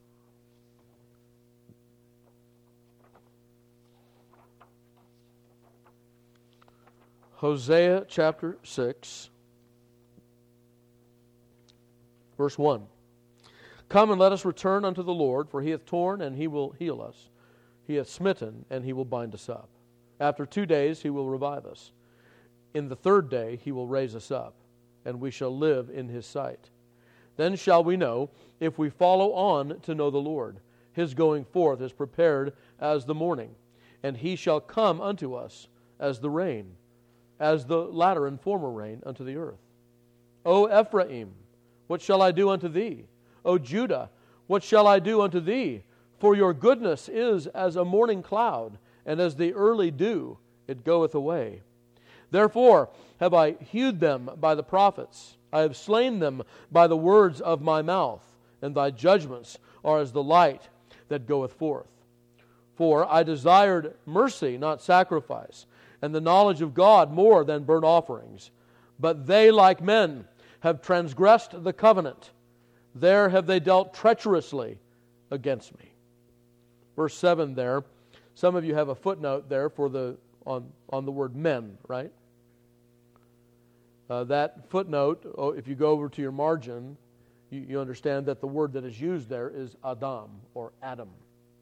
Hosea chapter 6, verse 1. Come and let us return unto the Lord, for he hath torn, and he will heal us. He hath smitten, and he will bind us up. After 2 days he will revive us. In the third day he will raise us up, and we shall live in his sight. Then shall we know, if we follow on to know the Lord. His going forth is prepared as the morning, and he shall come unto us as the rain, as the latter and former rain unto the earth. O Ephraim, what shall I do unto thee? O Judah, what shall I do unto thee? For your goodness is as a morning cloud, and as the early dew, it goeth away. Therefore have I hewed them by the prophets. I have slain them by the words of my mouth, and thy judgments are as the light that goeth forth. For I desired mercy, not sacrifice, and the knowledge of God more than burnt offerings. But they, like men, have transgressed the covenant. There have they dealt treacherously against me. Verse 7 there, some of you have a footnote there for on the word men, right? That footnote, if you go over to your margin, you understand that the word that is used there is Adam or Adam.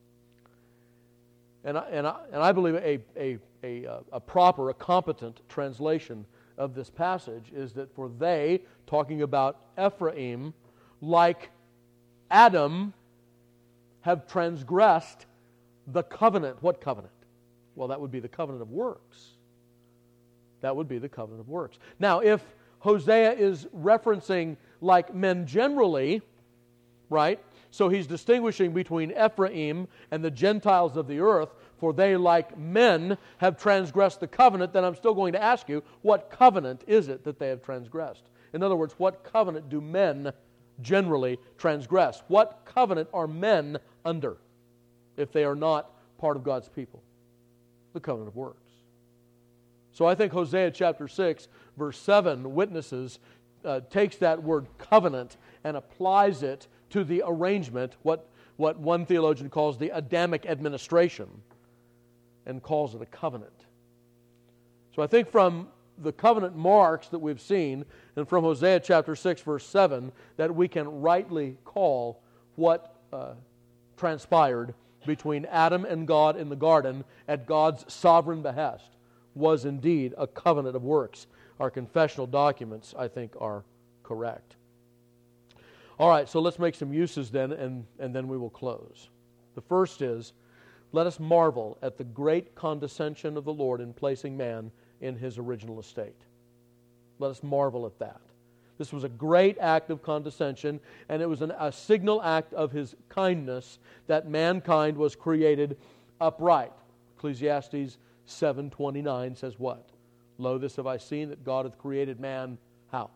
And I believe a proper, a competent translation of this passage is that for they, talking about Ephraim, like Adam, have transgressed the covenant. What covenant? Well, that would be the covenant of works. That would be the covenant of works. Now, if Hosea is referencing like men generally, right? So he's distinguishing between Ephraim and the Gentiles of the earth, for they like men have transgressed the covenant, then I'm still going to ask you, what covenant is it that they have transgressed? In other words, what covenant do men generally transgress? What covenant are men under if they are not part of God's people? The covenant of works. So I think Hosea chapter 6, verse 7 witnesses, takes that word covenant and applies it to the arrangement, what one theologian calls the Adamic administration, and calls it a covenant. So I think from the covenant marks that we've seen, and from Hosea chapter 6, verse 7, that we can rightly call what transpired between Adam and God in the garden at God's sovereign behest was indeed a covenant of works. Our confessional documents, I think, are correct. All right, so let's make some uses then, and then we will close. The first is, let us marvel at the great condescension of the Lord in placing man in his original estate. Let us marvel at that. This was a great act of condescension, and it was a signal act of his kindness that mankind was created upright. Ecclesiastes 7:29 says what? Lo, this have I seen, that God hath created man, how?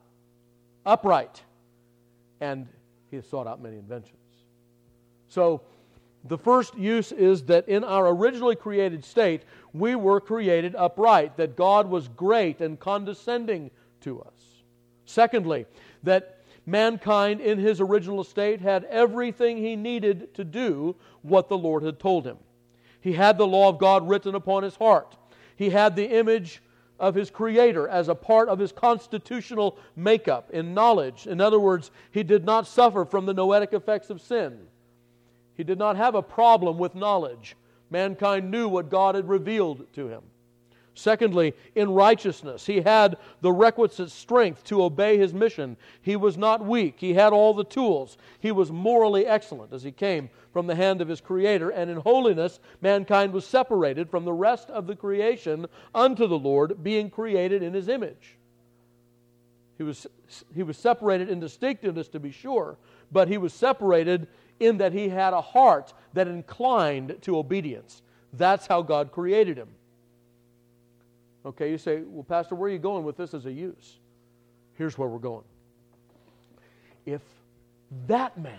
Upright. And he has sought out many inventions. So, The first use is that in our originally created state, we were created upright, that God was great and condescending to us. Secondly, that mankind in his original state had everything he needed to do what the Lord had told him. He had the law of God written upon his heart. He had the image of his Creator as a part of his constitutional makeup in knowledge. In other words, he did not suffer from the noetic effects of sin. He did not have a problem with knowledge. Mankind knew what God had revealed to him. Secondly, in righteousness, he had the requisite strength to obey his mission. He was not weak. He had all the tools. He was morally excellent as he came from the hand of his Creator. And in holiness, mankind was separated from the rest of the creation unto the Lord, being created in his image. He was separated in distinctiveness, to be sure, but he was separated in that he had a heart that inclined to obedience. That's how God created him. Okay, you say, well, Pastor, where are you going with this as a use? Here's where we're going. If that man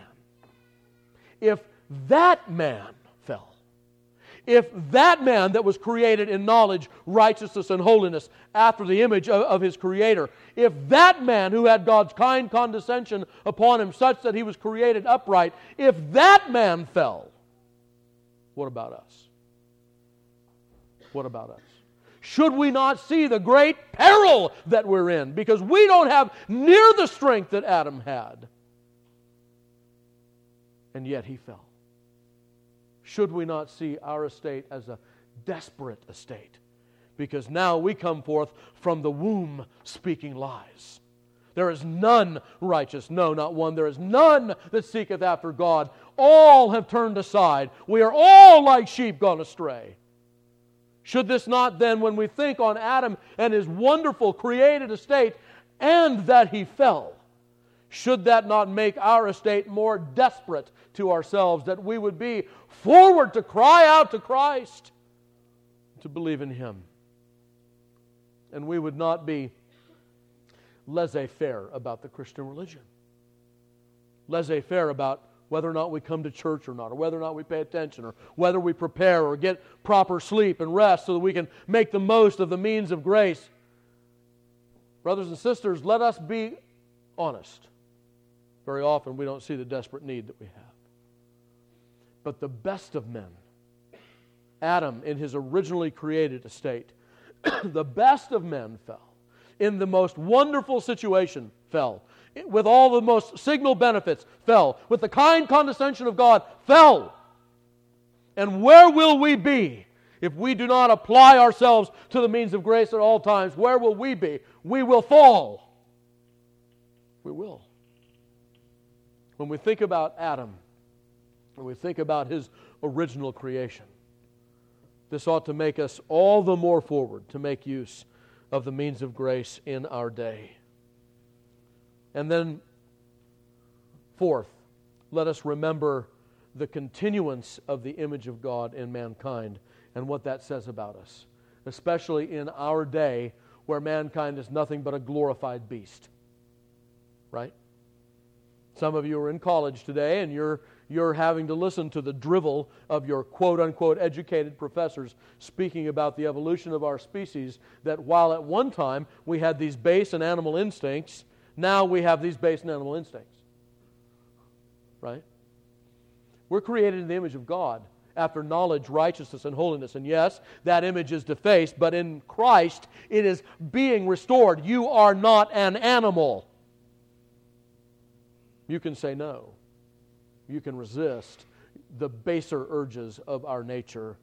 fell, if that man that was created in knowledge, righteousness, and holiness after the image of his Creator, if that man who had God's kind condescension upon him such that he was created upright, if that man fell, what about us? What about us? Should we not see the great peril that we're in? Because we don't have near the strength that Adam had. And yet he fell. Should we not see our estate as a desperate estate? Because now we come forth from the womb speaking lies. There is none righteous, no, not one. There is none that seeketh after God. All have turned aside. We are all like sheep gone astray. Should this not then, when we think on Adam and his wonderful created estate, and that he fell, should that not make our estate more desperate to ourselves, that we would be forward to cry out to Christ, to believe in Him? And we would not be laissez-faire about the Christian religion. Laissez-faire about whether or not we come to church or not, or whether or not we pay attention, or whether we prepare or get proper sleep and rest so that we can make the most of the means of grace. Brothers and sisters, let us be honest. Very often we don't see the desperate need that we have. But the best of men, Adam in his originally created estate, the best of men fell. In the most wonderful situation fell. With all the most signal benefits, fell. With the kind condescension of God, fell. And where will we be if we do not apply ourselves to the means of grace at all times? Where will we be? We will fall. We will. When we think about Adam, when we think about his original creation, this ought to make us all the more forward to make use of the means of grace in our day. And then, fourth, let us remember the continuance of the image of God in mankind and what that says about us, especially in our day where mankind is nothing but a glorified beast. Right? Some of you are in college today and you're having to listen to the drivel of your quote-unquote educated professors speaking about the evolution of our species, that while at one time we had these base and animal instincts, now we have these base and animal instincts. Right? We're created in the image of God after knowledge, righteousness, and holiness. And yes, that image is defaced, but in Christ it is being restored. You are not an animal. You can say no. You can resist the baser urges of our nature.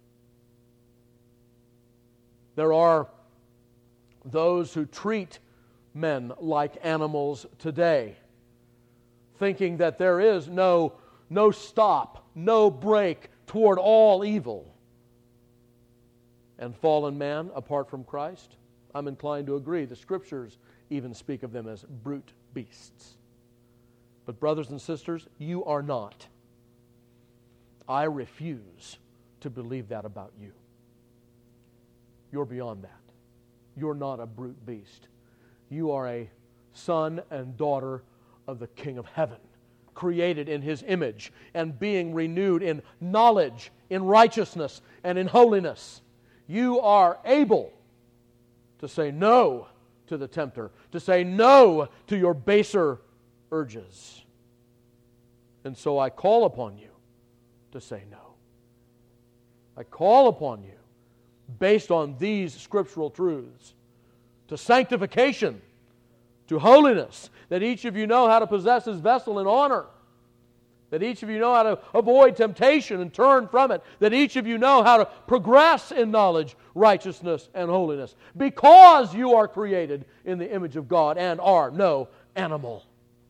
There are those who treat men like animals today, thinking that there is no stop, no break toward all evil. And fallen man, apart from Christ, I'm inclined to agree. The Scriptures even speak of them as brute beasts. But brothers and sisters, you are not. I refuse to believe that about you. You're beyond that. You're not a brute beast. You are a son and daughter of the King of Heaven, created in His image and being renewed in knowledge, in righteousness, and in holiness, you are able to say no to the tempter, to say no to your baser urges. And so I call upon you to say no. I call upon you, based on these scriptural truths, to sanctification, to holiness, that each of you know how to possess his vessel in honor, that each of you know how to avoid temptation and turn from it, that each of you know how to progress in knowledge, righteousness, and holiness, because you are created in the image of God and are no animal.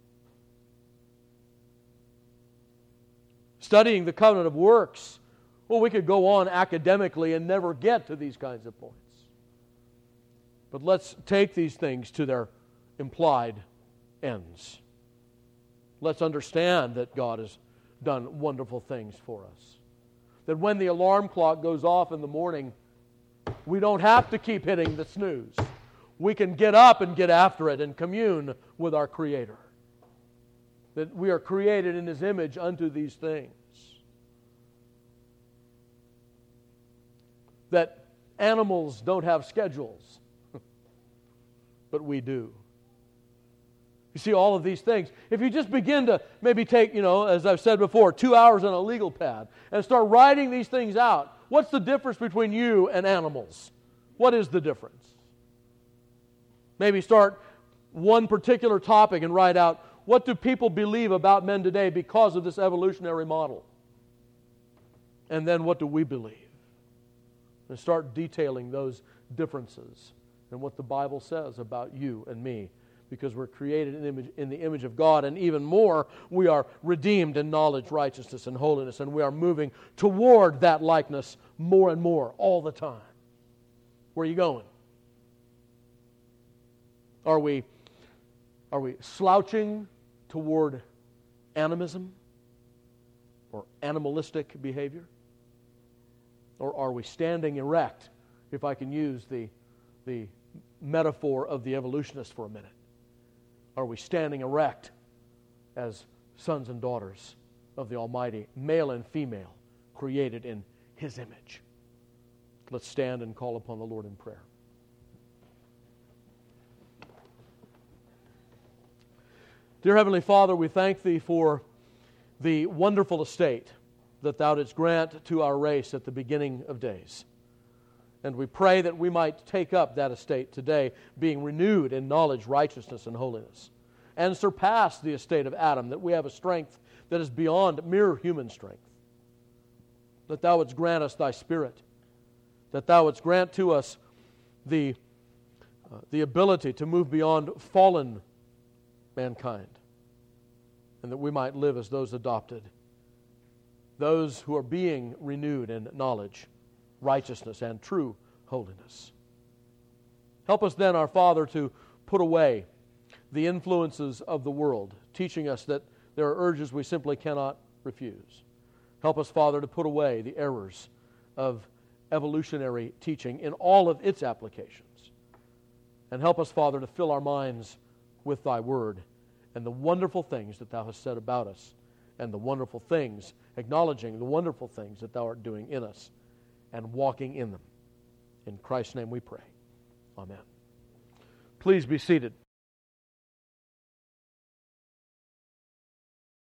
Studying the covenant of works, well, we could go on academically and never get to these kinds of points. But let's take these things to their implied ends. Let's understand that God has done wonderful things for us. That when the alarm clock goes off in the morning, we don't have to keep hitting the snooze. We can get up and get after it and commune with our Creator. That we are created in His image unto these things. That animals don't have schedules, but we do. You see, all of these things, if you just begin to maybe take, as I've said before, 2 hours on a legal pad and start writing these things out, what's the difference between you and animals? What is the difference? Maybe start one particular topic and write out, what do people believe about men today because of this evolutionary model? And then what do we believe? And start detailing those differences and what the Bible says about you and me, because we're created in the image of God, and even more, we are redeemed in knowledge, righteousness, and holiness, and we are moving toward that likeness more and more all the time. Where are you going? Are we slouching toward animism or animalistic behavior? Or are we standing erect, if I can use the metaphor of the evolutionist for a minute? Are we standing erect as sons and daughters of the Almighty, male and female, created in His image? Let's stand and call upon the Lord in prayer. Dear Heavenly Father, we thank Thee for the wonderful estate that Thou didst grant to our race at the beginning of days. And we pray that we might take up that estate today, being renewed in knowledge, righteousness, and holiness, and surpass the estate of Adam, that we have a strength that is beyond mere human strength. That Thou wouldst grant us Thy Spirit, that Thou wouldst grant to us the ability to move beyond fallen mankind, and that we might live as those adopted, those who are being renewed in knowledge, righteousness, and true holiness. Help us then, our Father, to put away the influences of the world, teaching us that there are urges we simply cannot refuse. Help us, Father, to put away the errors of evolutionary teaching in all of its applications. And help us, Father, to fill our minds with Thy Word and the wonderful things that Thou hast said about us, and the wonderful things, acknowledging the wonderful things that Thou art doing in us and walking in them. In Christ's name we pray. Amen. Please be seated.